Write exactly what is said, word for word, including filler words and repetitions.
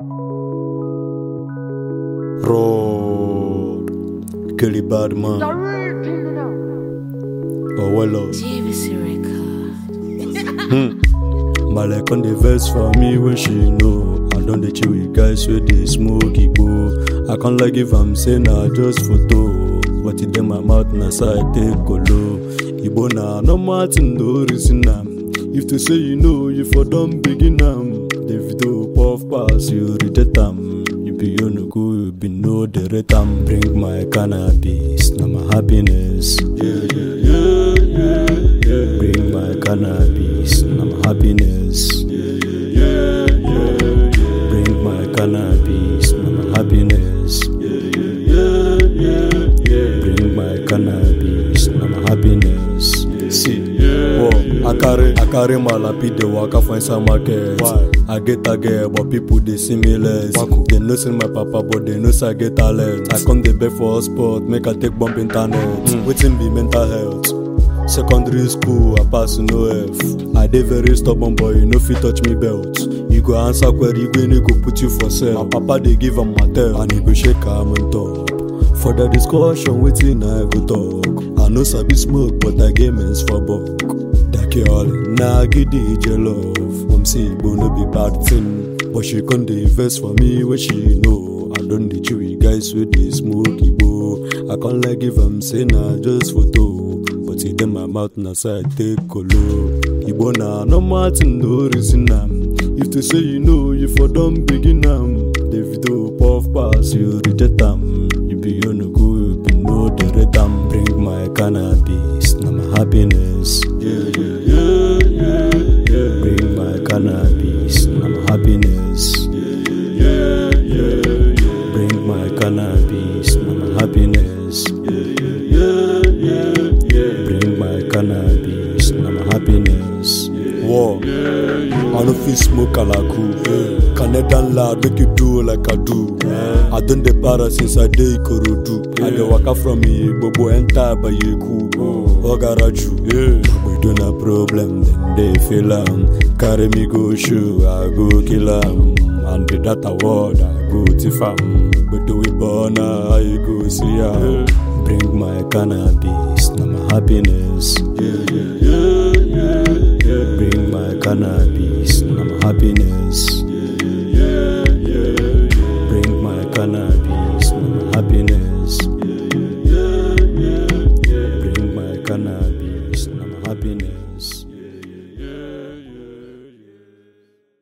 Raw, Kelly Badman, oh well, hmm. Malek on the verse for me when she know. I don't dey chill with guys with the smoke igbo. I can't like if I'm saying I just photo, but it in my mouth na side take colo. Igbo na no matter no reason am. If to say you know, you for don't begin am. The video puff pass you reject am. You no go, you be no the retam. Bring my cannabis, now my happiness. Yeah, yeah, yeah, yeah, yeah. Bring my cannabis, now my happiness. Yeah, yeah, yeah, yeah. Bring my cannabis, now my happiness. Yeah, yeah, yeah, yeah. Bring my cannabis, now my happiness. See, whoa, I carry, I carry my lapide, walk off inside market. Why? I get a girl, but people they see me less. They know see my papa, but they know say I get talent. I come the beg for a sport, make I take bump internet. Mm. Waiting be mental health. Secondary school, I pass no F. I dey very stubborn, boy, you no fit touch me belt. You go answer query, when you go put you for sale. My papa they give am my tail, and he go shake am on top. For the discussion, waiting I go talk. I know sabi smoke, but I get mens for buck. That all nah get the love. Mom say Igbo no be bad thing, but she can't invest for me where she know. I don't dey chewy guys with the smoke Igbo. I can't like if I'm saying I just photo, but it in my mouth na side take colo. Igbo na no matter no reason am. If to say you know, you for don't begin am. The video puff pass you reject am. You be you no go, you be no the retam. Bring my cannabis, now my happiness. Yeah, yeah, yeah, yeah, yeah. Bring my cannabis, now my happiness. Yeah, yeah, yeah, yeah. Bring my cannabis, now my happiness. Yeah, yeah, yeah, yeah, yeah. Bring my cannabis, now my happiness. Whoa, I don't feel smoke alaku. Yeah. Canadian lad make you do like I do. Yeah. I done the para since I day Ikorodu. Yeah. I dey waka from me, bobo enter by Yeku. Oh, Ogaraju. Yeah. We don't have problem, then they feel am. Carry me go show, I go kill am. And the data word, I go tiff am. But do we born, I go see am. Yeah. Bring my cannabis, now my happiness. Yeah, yeah, yeah, yeah, yeah. Bring my cannabis, now my happiness.